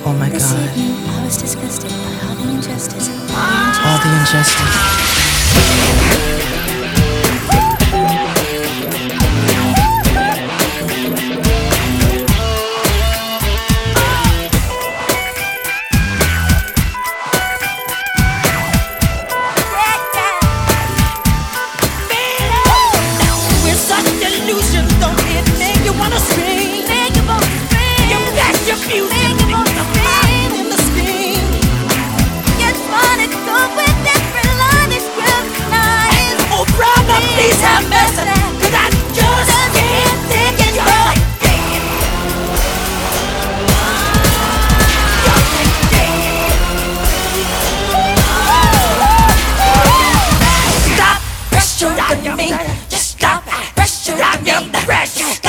Oh my This God. evening, I was disgusted by all the injustice. All the injustice. We're such delusions, don't it make you wanna scream? You got your music, the heart in the steam. Oh brother, please have mercy, 'cause I just can't take it. Stop pressuring me. Just stop pressuring me.